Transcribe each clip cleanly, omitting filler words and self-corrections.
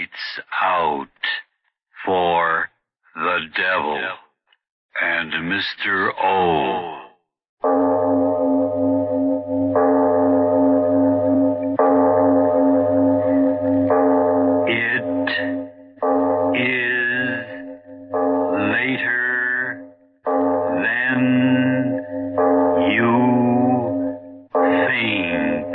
lights out for the devil and Mr. O. It is later than you think.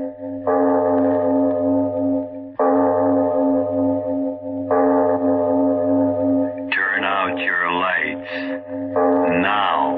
Turn out your lights now.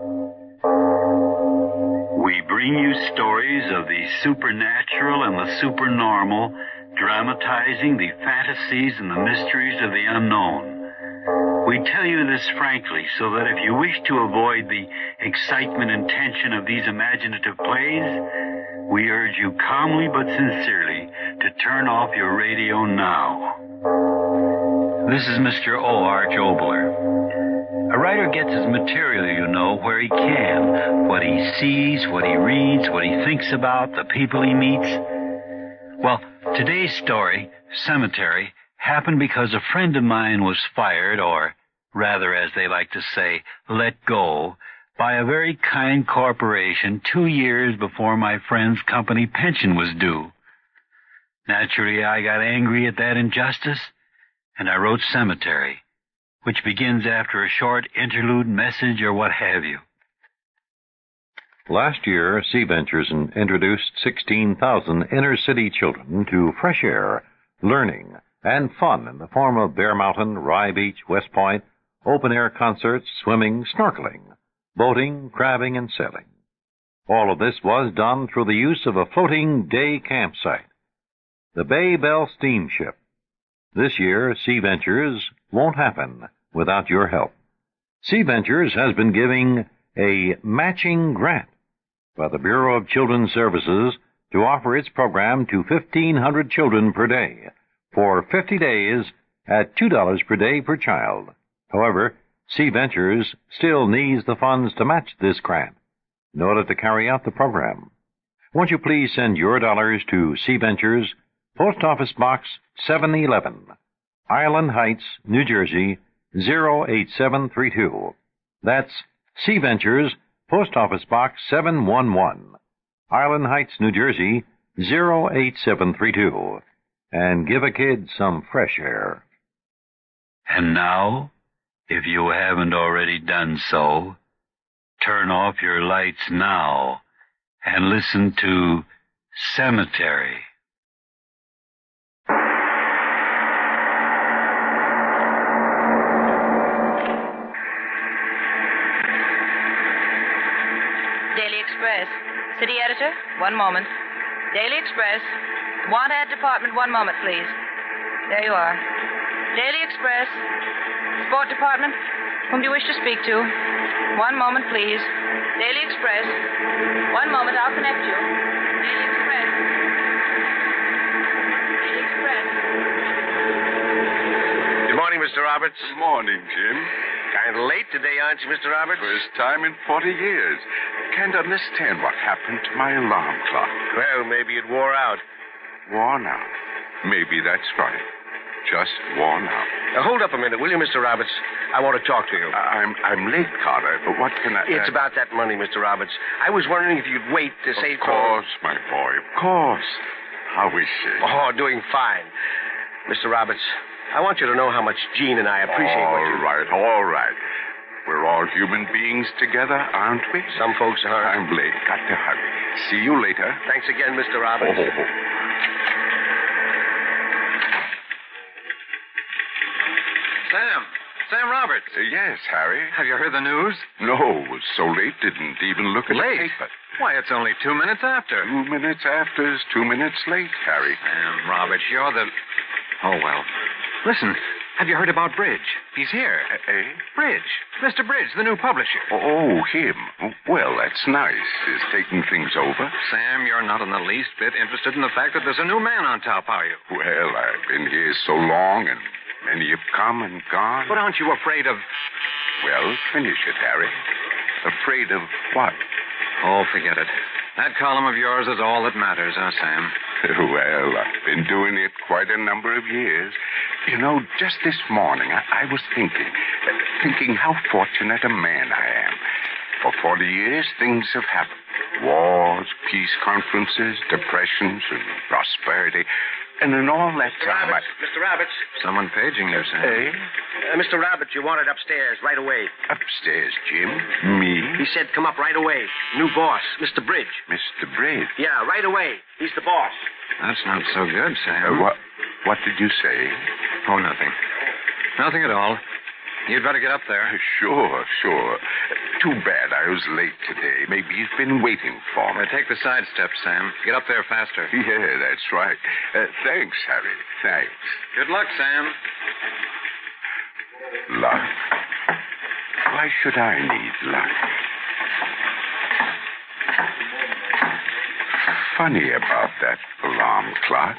We bring you stories of the supernatural and the supernormal, dramatizing the fantasies and the mysteries of the unknown. We tell you this frankly so that if you wish to avoid the excitement and tension of these imaginative plays, we urge you calmly but sincerely to turn off your radio now. This is Mr. O. Arch Obler. A writer gets his material, you know, where he can. What he sees, what he reads, what he thinks about, the people he meets. Well, today's story, Cemetery, happened because a friend of mine was fired, or rather, as they like to say, let go, by a very kind corporation 2 years before my friend's company pension was due. Naturally, I got angry at that injustice, and I wrote Cemetery, which begins after a short interlude message or what have you. Last year, Sea Ventures introduced 16,000 inner-city children to fresh air, learning, and fun in the form of Bear Mountain, Rye Beach, West Point, open-air concerts, swimming, snorkeling, boating, crabbing, and sailing. All of this was done through the use of a floating day campsite, the Bay Bell Steamship. This year, Sea Ventures won't happen without your help. Sea Ventures has been giving a matching grant by the Bureau of Children's Services to offer its program to 1,500 children per day for 50 days at $2 per day per child. However, Sea Ventures still needs the funds to match this grant in order to carry out the program. Won't you please send your dollars to Sea Ventures, Post Office Box 711, Island Heights, New Jersey, 08732. That's Sea Ventures, Post Office Box 711, Island Heights, New Jersey, 08732. And give a kid some fresh air. And now, if you haven't already done so, turn off your lights now and listen to Cemetery. Daily Express. City editor, 1 moment. Daily Express. Want ad department, 1 moment, please. There you are. Daily Express. Sport department. Whom do you wish to speak to? 1 moment, please. Daily Express. 1 moment, I'll connect you. Daily Express. Daily Express. Good morning, Mr. Roberts. Good morning, Jim. Kind of late today, aren't you, Mr. Roberts? First time in 40 years. Can't understand what happened to my alarm clock. Well, maybe it wore out. Worn out. Maybe that's right. Just worn out. Now, hold up a minute, will you, Mr. Roberts? I want to talk to you. I'm late, Carter, but what can I... It's about that money, Mr. Roberts. I was wondering if you'd wait to say... Of course, my boy, of course. How is she? Oh, doing fine. Mr. Roberts, I want you to know how much Jean and I appreciate what you... All right. We're all human beings together, aren't we? Some folks are. I'm late. Got to hurry. See you later. Thanks again, Mr. Roberts. Sam Roberts. Yes, Harry. Have you heard the news? No, was so late, didn't even look at Late? the paper. Why, it's only 2 minutes after. 2 minutes after is 2 minutes late, Harry. Sam Roberts, you're the... Oh, well. Listen, have you heard about Bridge? He's here. Eh? Bridge. Mr. Bridge, the new publisher. Oh, him. Well, that's nice. Is taking things over. Sam, you're not in the least bit interested in the fact that there's a new man on top, are you? Well, I've been here so long, and many have come and gone. But aren't you afraid of... Well, finish it, Harry. Afraid of what? Oh, forget it. That column of yours is all that matters, huh, Sam? Well, I've been doing it quite a number of years. You know, just this morning, I was thinking how fortunate a man I am. For 40 years, things have happened. Wars, peace conferences, depressions, and prosperity. And in all that time, Mr. Roberts. Someone paging you, Sam. Hey? Mr. Roberts, you wanted upstairs right away. Upstairs, Jim? Me? He said come up right away. New boss, Mr. Bridge. Mr. Bridge? Yeah, right away. He's the boss. That's not so good, Sam. What did you say? Oh, nothing. Nothing at all. You'd better get up there. Sure. Too bad I was late today. Maybe he's been waiting for me. Take the side steps, Sam. Get up there faster. Yeah, that's right. Thanks, Harry. Thanks. Good luck, Sam. Luck? Why should I need luck? Funny about that alarm clock.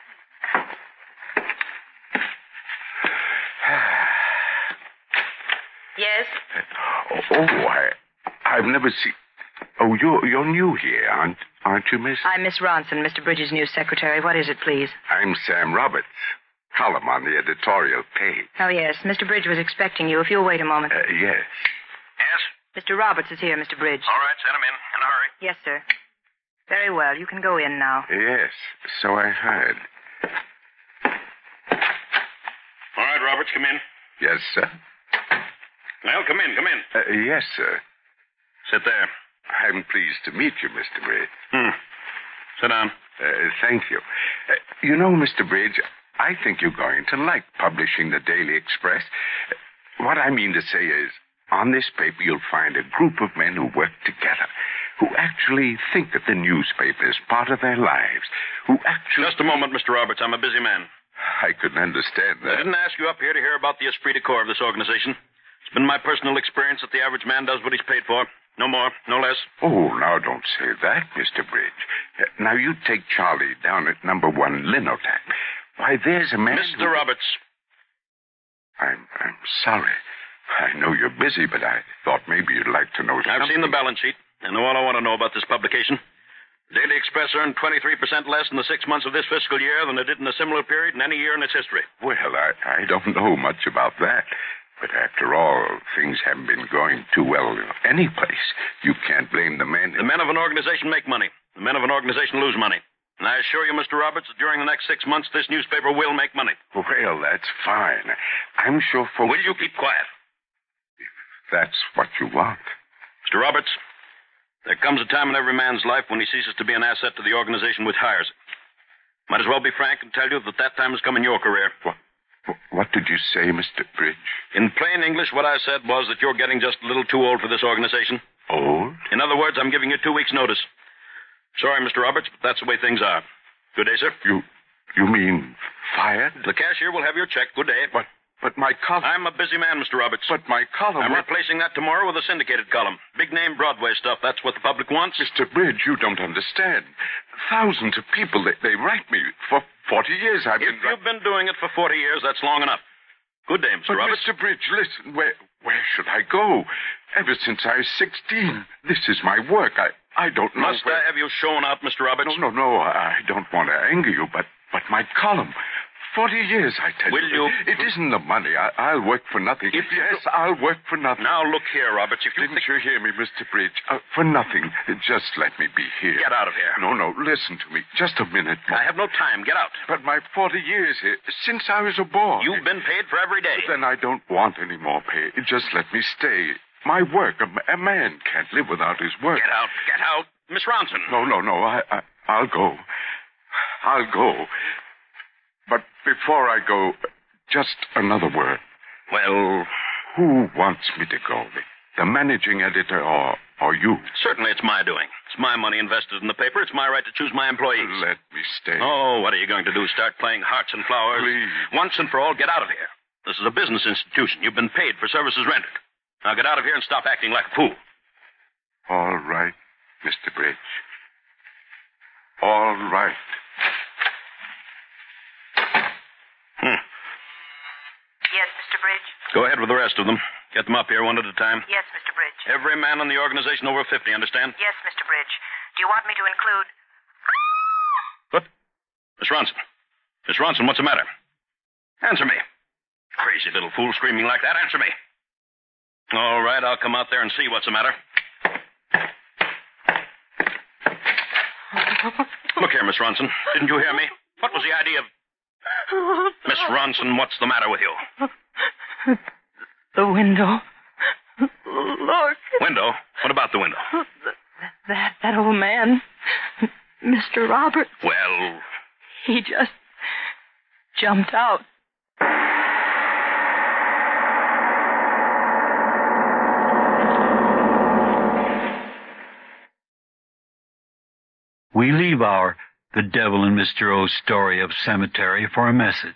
Yes? I've never seen... Oh, you're new here, aren't you, miss? I'm Miss Ronson, Mr. Bridges' new secretary. What is it, please? I'm Sam Roberts. Column on the editorial page. Oh, yes. Mr. Bridge was expecting you. If you'll wait a moment. Yes. Yes? Mr. Roberts is here, Mr. Bridge. All right, send him in a hurry. Yes, sir. Very well. You can go in now. Yes, so I heard. All right, Roberts, come in. Yes, sir? Well, come in. Yes, sir. Sit there. I'm pleased to meet you, Mr. Bridge. Sit down. Thank you. You know, Mr. Bridge, I think you're going to like publishing the Daily Express. What I mean to say is, on this paper you'll find a group of men who work together, who actually think of the newspaper as part of their lives, who actually... Just a moment, Mr. Roberts. I'm a busy man. I couldn't understand I that. didn't ask you up here to hear about the esprit de corps of this organization. It's been my personal experience that the average man does what he's paid for. No more, no less. Oh, now don't say that, Mr. Bridge. Now you take Charlie down at number 1 Linotac. Why, there's a man... Mr. Roberts. I'm sorry. I know you're busy, but I thought maybe you'd like to know something. I've seen the balance sheet. I know all I want to know about this publication. Daily Express earned 23% less in the 6 months of this fiscal year than it did in a similar period in any year in its history. Well, I don't know much about that. But after all, things haven't been going too well any place. You can't blame the men. The men of an organization make money. The men of an organization lose money. And I assure you, Mr. Roberts, that during the next 6 months, this newspaper will make money. Well, that's fine. I'm sure folks... Will you keep quiet? If that's what you want. Mr. Roberts, there comes a time in every man's life when he ceases to be an asset to the organization which hires him. Might as well be frank and tell you that time has come in your career. What did you say, Mr. Bridge? In plain English, what I said was that you're getting just a little too old for this organization. Old? In other words, I'm giving you 2 weeks' notice. Sorry, Mr. Roberts, but that's the way things are. Good day, sir. You mean fired? The cashier will have your check. Good day. But my column... I'm a busy man, Mr. Roberts. But my column... I'm replacing that tomorrow with a syndicated column. Big-name Broadway stuff. That's what the public wants. Mr. Bridge, you don't understand. Thousands of people, they write me. For 40 years I've been... If you've been doing it for 40 years, that's long enough. Good day, Mr. Roberts. Mr. Bridge, listen, where should I go? Ever since I was 16, this is my work. I don't know Must I have you shown out, Mr. Roberts? No, I don't want to anger you, but my column... 40 years, I tell you. Will you... It isn't the money. I'll work for nothing. I'll work for nothing. Now, look here, Roberts. Didn't you hear me, Mr. Bridge? For nothing. Just let me be here. Get out of here. No, listen to me. Just a minute more. I have no time. Get out. But my 40 years here, since I was a boy... You've been paid for every day. Then I don't want any more pay. Just let me stay. My work. A man can't live without his work. Get out. Miss Ronson. No. I'll go. I'll go. But before I go, just another word. Well... Who wants me to go? The managing editor or you? Certainly it's my doing. It's my money invested in the paper. It's my right to choose my employees. Let me stay. Oh, what are you going to do? Start playing hearts and flowers? Please. Once and for all, get out of here. This is a business institution. You've been paid for services rendered. Now get out of here and stop acting like a fool. All right, Mr. Bridge. All right. Yes, Mr. Bridge? Go ahead with the rest of them. Get them up here one at a time. Yes, Mr. Bridge. Every man in the organization over 50, understand? Yes, Mr. Bridge. Do you want me to include... Miss Ronson. Miss Ronson, what's the matter? Answer me. Crazy little fool screaming like that. Answer me. All right, I'll come out there and see what's the matter. Look here, Miss Ronson. Didn't you hear me? What was the idea of... Miss Ronson, what's the matter with you? The window. Look. Window? What about the window? That old man, Mr. Roberts. Well... He just jumped out. We leave our The Devil in Mr. O's story of cemetery for a message.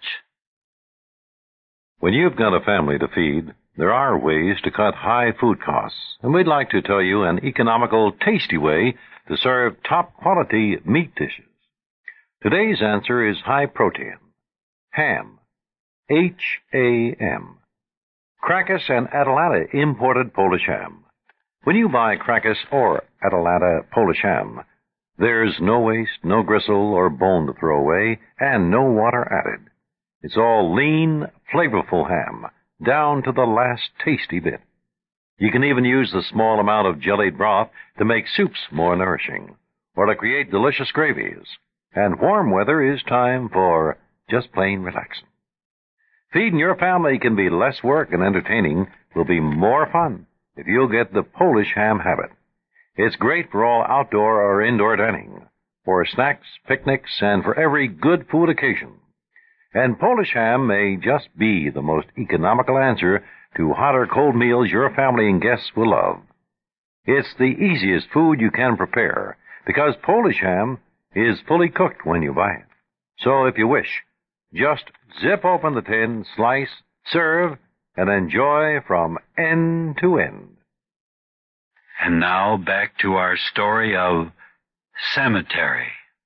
When you've got a family to feed, there are ways to cut high food costs, and we'd like to tell you an economical, tasty way to serve top-quality meat dishes. Today's answer is high protein. Ham. H-A-M. Crackus and Atalanta imported Polish ham. When you buy Crackus or Atalanta Polish ham, there's no waste, no gristle or bone to throw away, and no water added. It's all lean, flavorful ham, down to the last tasty bit. You can even use the small amount of jellied broth to make soups more nourishing, or to create delicious gravies. And warm weather is time for just plain relaxing. Feeding your family can be less work, and entertaining will be more fun if you'll get the Polish ham habit. It's great for all outdoor or indoor dining, for snacks, picnics, and for every good food occasion. And Polish ham may just be the most economical answer to hot or cold meals your family and guests will love. It's the easiest food you can prepare, because Polish ham is fully cooked when you buy it. So if you wish, just zip open the tin, slice, serve, and enjoy from end to end. And now back to our story of cemetery.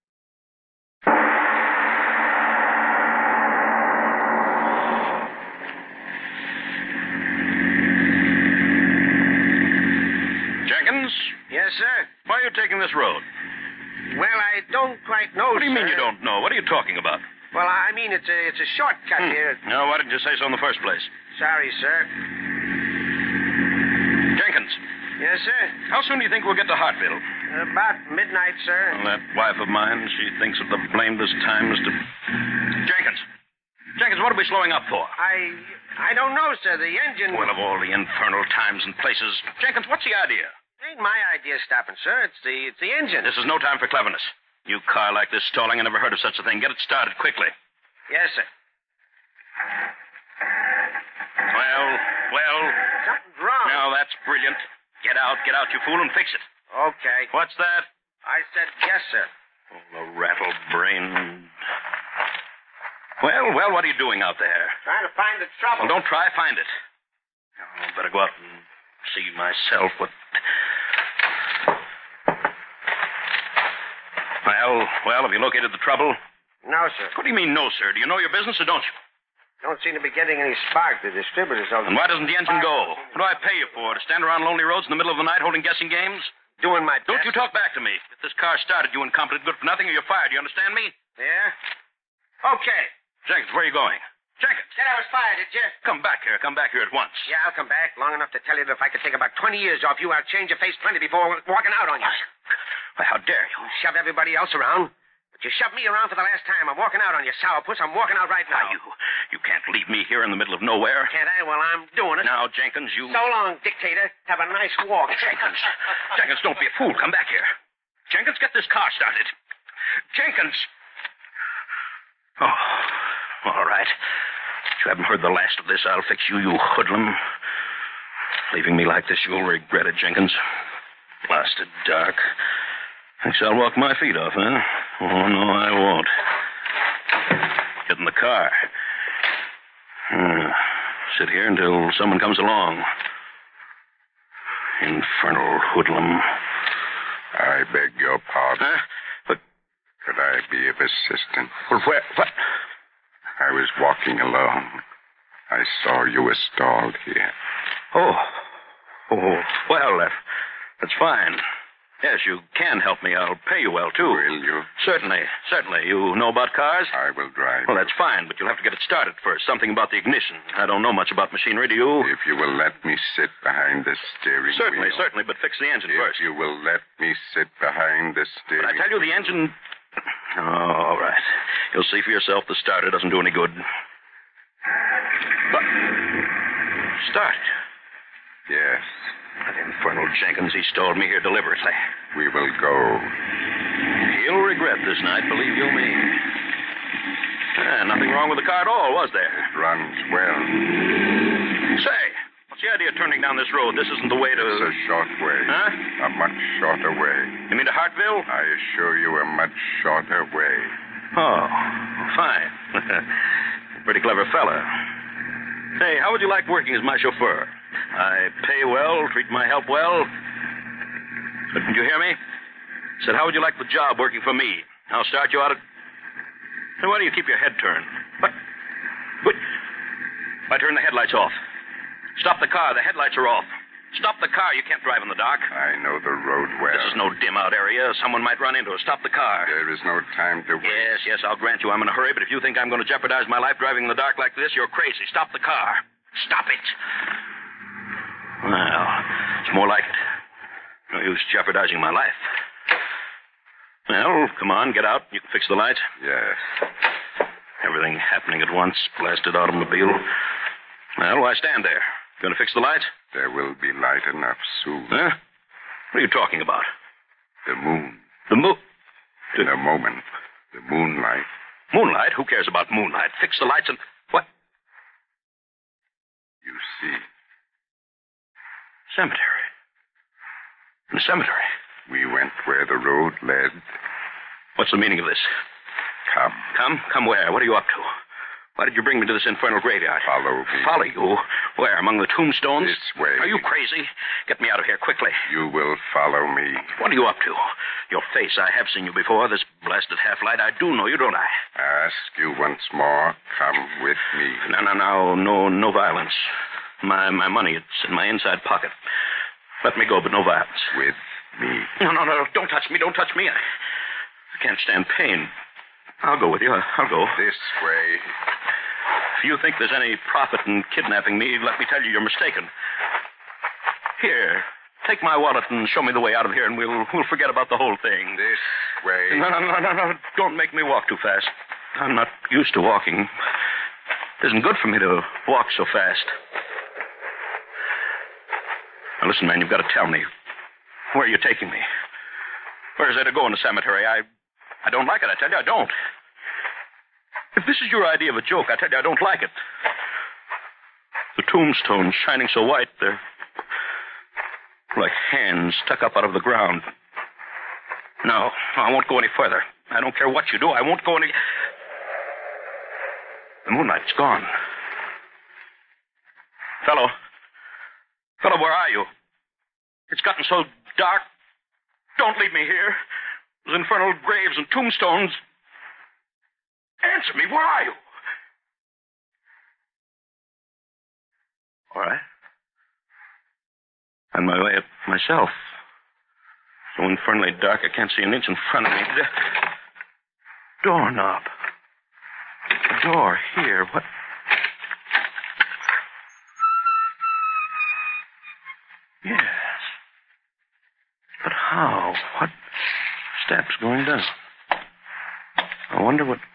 Jenkins? Yes, sir? Why are you taking this road? Well, I don't quite know, What do you mean you don't know? What are you talking about? Well, I mean, it's a shortcut here. No, why didn't you say so in the first place? Sorry, sir. Jenkins, Yes, sir? how soon do you think we'll get to Hartville? About midnight, sir. Well, that wife of mine, she thinks of the blameless times to... Jenkins! Jenkins, what are we slowing up for? I don't know, sir. The engine... Well, of all the infernal times and places... Jenkins, what's the idea? It ain't my idea stopping, sir. It's the engine. This is no time for cleverness. New car like this stalling, I never heard of such a thing. Get it started quickly. Yes, sir. Well... Something's wrong. Now, that's brilliant. Get out, you fool, and fix it. Okay. What's that? I said yes, sir. Oh, the rattle-brained... Well, what are you doing out there? Trying to find the trouble. Well, don't try, find it. Oh, better go out and see myself what... Well, have you located the trouble? No, sir. What do you mean, no, sir? Do you know your business or don't you? Don't seem to be getting any spark. The distributors don't... And why doesn't the engine go? What do I pay you for? To stand around lonely roads in the middle of the night holding guessing games? Doing my best. Don't you talk back to me. Get this car started, you incompetent good for nothing, or you're fired. You understand me? Yeah? Okay. Jenkins, where are you going? Jenkins! Said I was fired, did you? Come back here at once. Yeah, I'll come back long enough to tell you that if I could take about 20 years off you, I'd change your face plenty before walking out on you. Why, how dare you? You shove everybody else around. But you shoved me around for the last time. I'm walking out on you, sourpuss. I'm walking out right now. Now, you can't leave me here in the middle of nowhere. Can't I? Well, I'm doing it. Now, Jenkins, you... So long, dictator. Have a nice walk. Jenkins, don't be a fool. Come back here. Jenkins, get this car started. Jenkins! Oh, all right. You haven't heard the last of this. I'll fix you, you hoodlum. Leaving me like this, you'll regret it, Jenkins. Blasted dark. Thinks I'll walk my feet off, huh? Oh, no, I won't. Get in the car. Sit here until someone comes along. Infernal hoodlum. I beg your pardon. Huh? But... Could I be of assistance? Well, where... What? I was walking along. I saw you were stalled here. Oh, well, that's fine. Yes, you can help me. I'll pay you well, too. Will you? Certainly. You know about cars? I will drive. Well, that's fine, but you'll have to get it started first. Something about the ignition. I don't know much about machinery, do you? If you will let me sit behind the steering wheel. Certainly, but fix the engine first. If you will let me sit behind the steering But I tell you, the engine... Oh, all right. You'll see for yourself the starter doesn't do any good. But... Start. Yes. That infernal Jenkins, he stalled me here deliberately. We will go. He'll regret this night, believe you me. Nothing wrong with the car at all, was there? It runs well. Say, what's the idea of turning down this road? This isn't the way to... It's a short way. Huh? A much shorter way. You mean to Hartville? I assure you a much shorter way. Oh, fine. Pretty clever fella. Hey, how would you like working as my chauffeur? I pay well, treat my help well. Did you hear me? Said, how would you like the job working for me? I'll start you out at... Hey, why do you keep your head turned? What? Why turn the headlights off? Stop the car. The headlights are off. Stop the car. You can't drive in the dark. I know the road well. This is no dim-out area. Someone might run into us. Stop the car. There is no time to wait. Yes, I'll grant you I'm in a hurry, but if you think I'm going to jeopardize my life driving in the dark like this, you're crazy. Stop the car. Stop it. Well, it's more like it. No use jeopardizing my life. Well, come on, get out. You can fix the lights. Yes. Everything happening at once. Blasted automobile. Well, why stand there? Going to fix the lights? There will be light enough soon. Huh? What are you talking about? The moon. The moon? In a moment. The moonlight. Moonlight? Who cares about moonlight? Fix the lights and... What? You see. Cemetery. In the cemetery. We went where the road led. What's the meaning of this? Come. Come where? What are you up to? Why did you bring me to this infernal graveyard? Follow me. Follow you? Where? Among the tombstones? This way. Are you crazy? Get me out of here quickly. You will follow me. What are you up to? Your face. I have seen you before. This blasted half-light. I do know you, don't I? Ask you once more. Come with me. No violence. My money, it's in my inside pocket. Let me go, but no violence. With me. No. Don't touch me. I can't stand pain. I'll go with you. I'll go. This way. If you think there's any profit in kidnapping me, let me tell you you're mistaken. Here, take my wallet and show me the way out of here, and we'll forget about the whole thing. This way. No. Don't make me walk too fast. I'm not used to walking. It isn't good for me to walk so fast. Now, listen, man, you've got to tell me. Where are you taking me? Where is there to go in the cemetery? I don't like it. I tell you, I don't. If this is your idea of a joke, I tell you, I don't like it. The tombstones shining so white, they're like hands stuck up out of the ground. No, I won't go any further. I don't care what you do. I won't go any... The moonlight's gone. Fellow, where are you? It's gotten so dark. Don't leave me here. Those infernal graves and tombstones. Answer me, where are you? All right. On my way up myself. So infernally dark I can't see an inch in front of me. Doorknob. A door here. What? Yes. But how? What steps going down? I wonder what...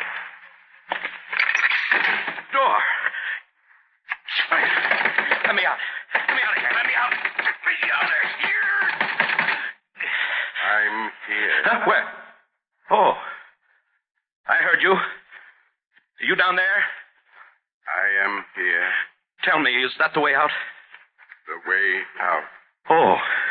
Door! Let me out. Let me out of here. Let me out. Get me out of here. I'm here. Huh? Where? Oh. I heard you. Are you down there? I am here. Tell me, is that the way out? The way out. Oh.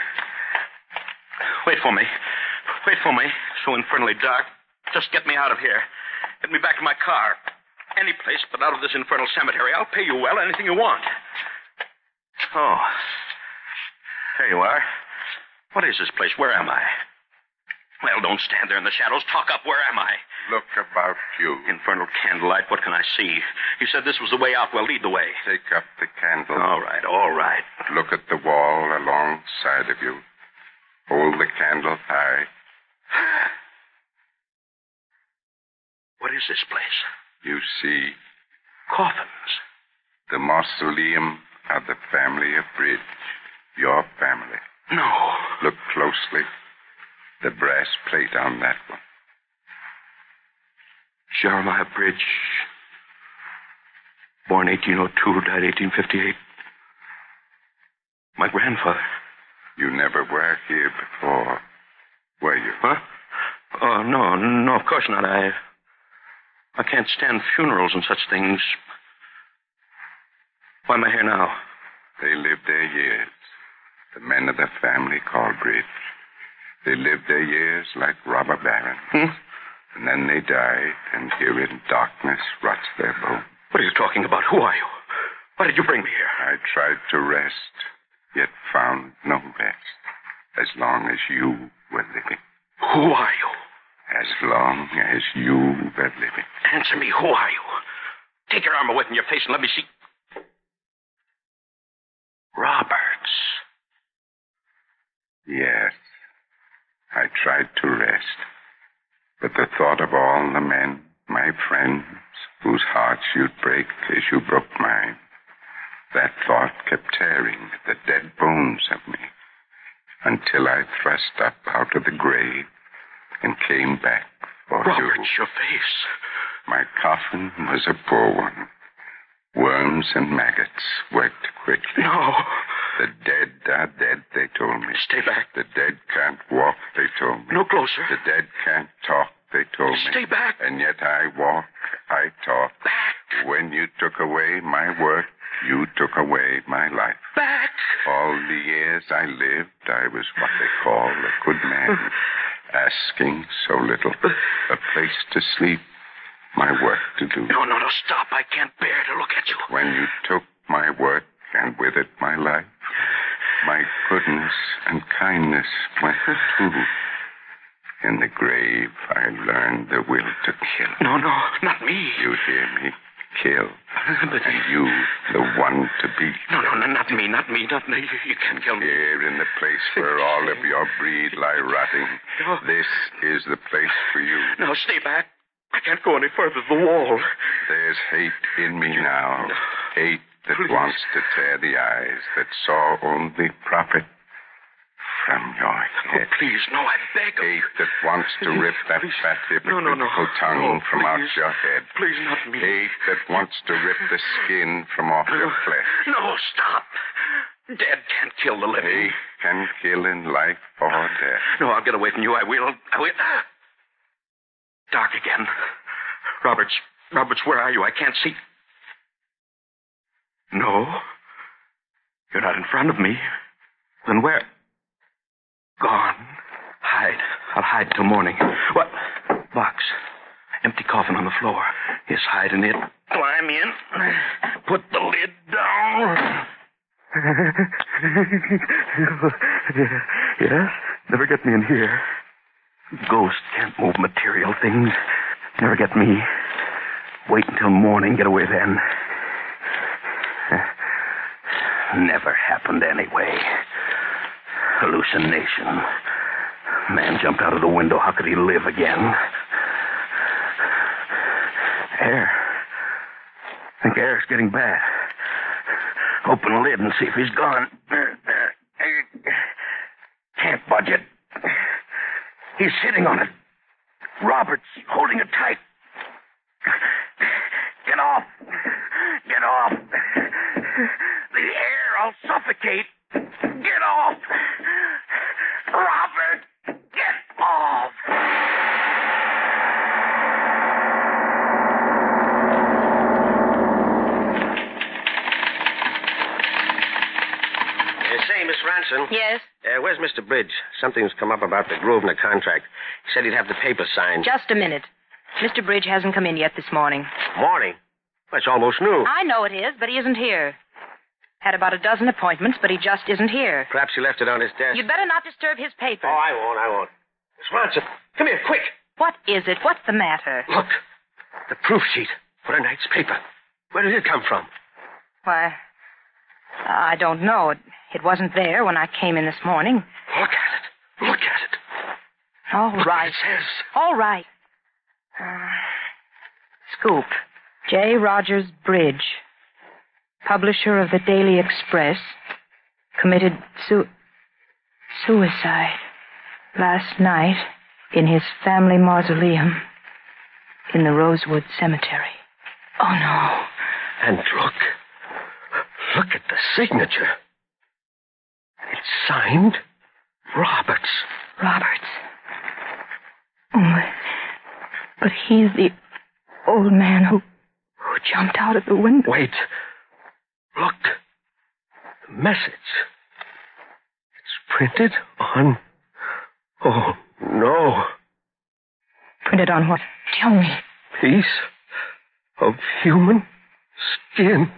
Wait for me. Wait for me. So infernally dark. Just get me out of here. Get me back to my car. Any place but out of this infernal cemetery. I'll pay you well, anything you want. Oh. There you are. What is this place? Where am I? Well, don't stand there in the shadows. Talk up. Where am I? Look about you. Infernal candlelight. What can I see? You said this was the way out. Well, lead the way. Take up the candle. All right. Look at the wall alongside of you. Hold the candle high. What is this place? You see, Coffins. the mausoleum of the family of Bridge. Your family. No. Look closely. The brass plate on that one. Jeremiah Bridge. Born 1802, died 1858. My grandfather. You never were here before, were you? Huh? Oh, no, of course not. I can't stand funerals and such things. Why am I here now? They lived their years. The men of the family called Bridge. They lived their years like robber barons. And then they died, and here in darkness rots their bone. What are you talking about? Who are you? Why did you bring me here? I tried to rest, yet found no rest, as long as you were living. Who are you? As long as you were living. Answer me, who are you? Take your arm away from your face and let me see. Roberts. Yes, I tried to rest, but the thought of all the men, my friends, whose hearts you'd break as you broke mine, that thought kept tearing at the dead bones of me, until I thrust up out of the grave and came back for you. Roberts, your face. My coffin was a poor one. Worms and maggots worked quickly. No. The dead are dead, they told me. Stay back. The dead can't walk, they told me. No closer. The dead can't talk, they told me. Stay back. And yet I walk, I talk. Back. When you took away my work, you took away my life. Back. All the years I lived, I was what they call a good man, asking so little. A place to sleep, my work to do. No, stop. I can't bear to look at you. When you took my work, and with it my life, my goodness and kindness went too. In the grave, I learned the will to kill. No, not me. You hear me? Kill. And you, the one to be. No, not me. You can't kill me. Here in the place where all of your breed lie rotting, No. this is the place for you. No, stay back. I can't go any further. The wall. There's hate in me now. Hate that Please. wants to tear the eyes that saw only profit from your head. Oh, please, no, I beg of you. Hate that wants to rip that Please. fat hypocritical No. tongue No, from out please. your head. Please, not me. Hate that wants to rip the skin from off your flesh. No, stop. Dead can't kill the living. Hate can kill in life or death. No, I'll get away from you. I will. Dark again. Roberts, where are you? I can't see. No. You're not in front of me. Then where? Gone. Hide. I'll hide till morning. What? Box. Empty coffin on the floor. Yes, hide in it. Climb in. Put the lid down. Yes? Never get me in here. Ghosts can't move material things. Never get me. Wait until morning. Get away then. Never happened anyway. Hallucination. Man jumped out of the window. How could he live again? Air. I think air's getting bad. Open the lid and see if he's gone. Can't budge it. He's sitting on it. Robert's holding it tight. Get off. Get off. The air, I'll suffocate. Get off. Robert, get off. Say, Miss Ranson. Yes? Where's Mr. Bridge? Something's come up about the Grosvenor contract. He said he'd have the papers signed. Just a minute. Mr. Bridge hasn't come in yet this morning. Morning? Well, it's almost noon. I know it is, but he isn't here. Had about a dozen appointments, but he just isn't here. Perhaps he left it on his desk. You'd better not disturb his papers. Oh, I won't. Miss Ranson, come here, quick. What is it? What's the matter? Look. The proof sheet for tonight's paper. Where did it come from? Why, I don't know. It wasn't there when I came in this morning. Look at it. All Look right. what it says. All right. Scoop. J. Rogers Bridge, publisher of the Daily Express, committed suicide last night in his family mausoleum in the Rosewood Cemetery. Oh, no. And look at the signature. It's signed Roberts. Roberts. Oh, but he's the old man who jumped out of the window. Wait. Look. The message. It's printed on... Oh, no. Printed on what? Tell me. Piece of human skin.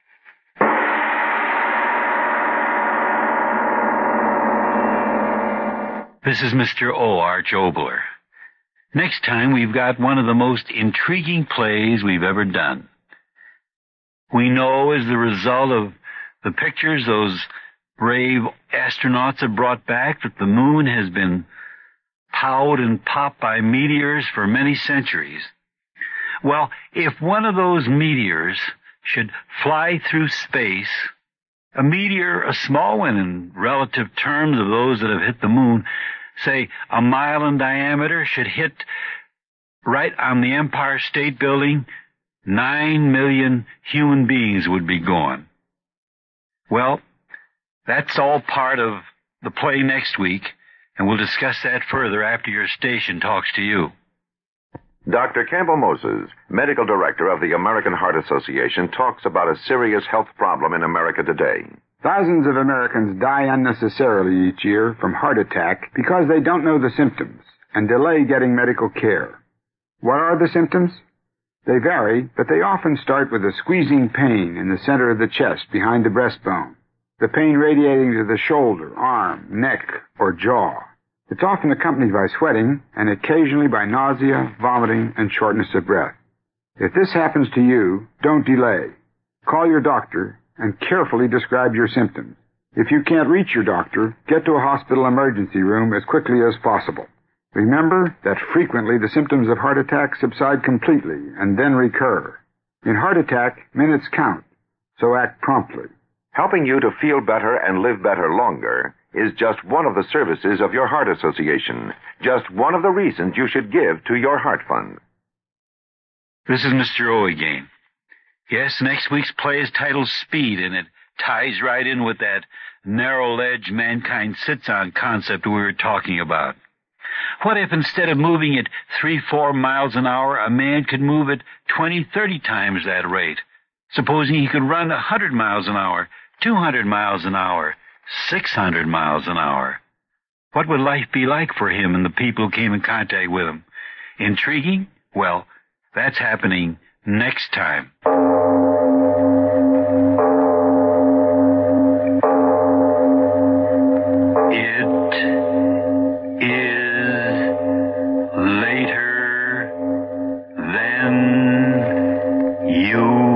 This is Mr. O. Arch Obler. Next time, we've got one of the most intriguing plays we've ever done. We know as the result of the pictures those brave astronauts have brought back that the moon has been powed and popped by meteors for many centuries. Well, if one of those meteors should fly through space, a meteor, a small one in relative terms of those that have hit the moon, say a mile in diameter, should hit right on the Empire State Building, 9 million human beings would be gone. Well, that's all part of the play next week, and we'll discuss that further after your station talks to you. Dr. Campbell Moses, medical director of the American Heart Association, talks about a serious health problem in America today. Thousands of Americans die unnecessarily each year from heart attack because they don't know the symptoms and delay getting medical care. What are the symptoms? They vary, but they often start with a squeezing pain in the center of the chest behind the breastbone, the pain radiating to the shoulder, arm, neck, or jaw. It's often accompanied by sweating and occasionally by nausea, vomiting, and shortness of breath. If this happens to you, don't delay. Call your doctor and carefully describe your symptoms. If you can't reach your doctor, get to a hospital emergency room as quickly as possible. Remember that frequently the symptoms of heart attack subside completely and then recur. In heart attack, minutes count, so act promptly. Helping you to feel better and live better longer is just one of the services of your Heart Association. Just one of the reasons you should give to your Heart Fund. This is Mr. O again. Yes, next week's play is titled Speed, and it ties right in with that narrow ledge mankind sits on concept we were talking about. What if instead of moving at 3-4 miles an hour, a man could move at 20-30 times that rate? Supposing he could run 100 miles an hour, 200 miles an hour, 600 miles an hour. What would life be like for him and the people who came in contact with him? Intriguing? Well, that's happening next time. It is later than you